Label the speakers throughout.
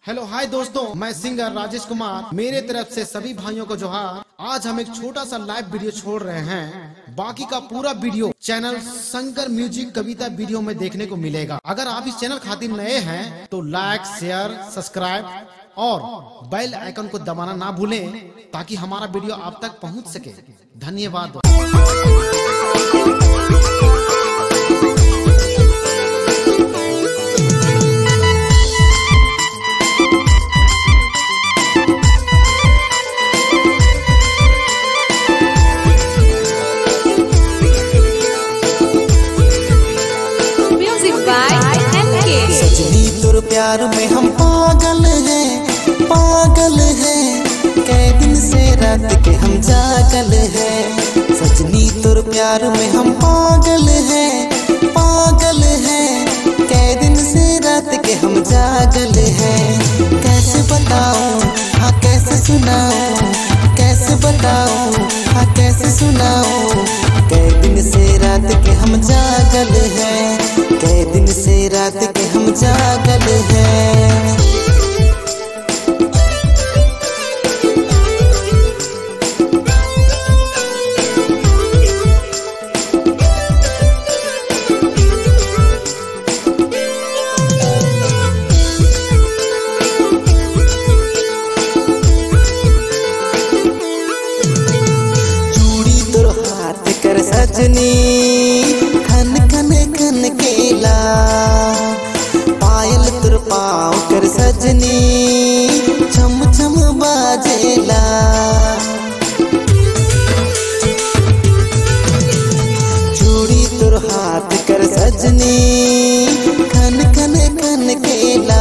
Speaker 1: Hello hi दोस्तों, मैं singer Rajesh Kumar. मेरे तरफ से सभी भाइयों को जोहार। आज हम एक छोटा सा लाइव वीडियो छोड़ रहे हैं। बाकी का पूरा video channel Shankar music Kavita video में देखने को मिलेगा। अगर आप इस चैनल खातिर नए हैं तो लाइक, शेयर, सब्सक्राइब और बेल आइकन को दबाना ना भूलें ताकि हमारा वीडियो आप तक पहुंच सके। धन्यवाद।
Speaker 2: सजनी तोर प्यार में हम पागल हैं, कई दिन से रात के हम जागल हैं। सजनी तोर प्यार में हम पागल हैं, कई दिन से रात के हम जागल हैं। कैसे बताऊं, हाँ कैसे सुनाऊं, कैसे बताऊं, हाँ कैसे सुनाऊं। कई दिन से रात के हम जागल हैं, कई दिन से रात के हम जागल हैं। चूड़ी तोर हाथ कर सजनी खन खन खन केला, पायल तोर पाँव कर सजनी छम छम बाजेला। चूड़ी तोर हाथ कर सजनी खन खन खन केला,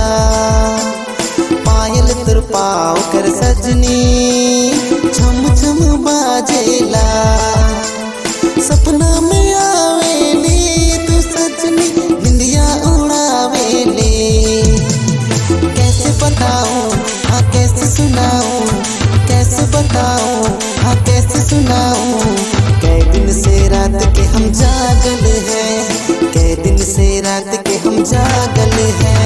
Speaker 2: पायल तोर पाँव कर सजनी छम छम बाजेला। सपना में आवेली तू सजनी निंदिया उड़ावेले। कैसे बताऊं, हाँ कैसे सुनाऊं, कैसे बताऊं, हाँ कैसे सुनाऊं। कई दिन से रात के हम जागल हैं, कई दिन से रात के हम जागल हैं।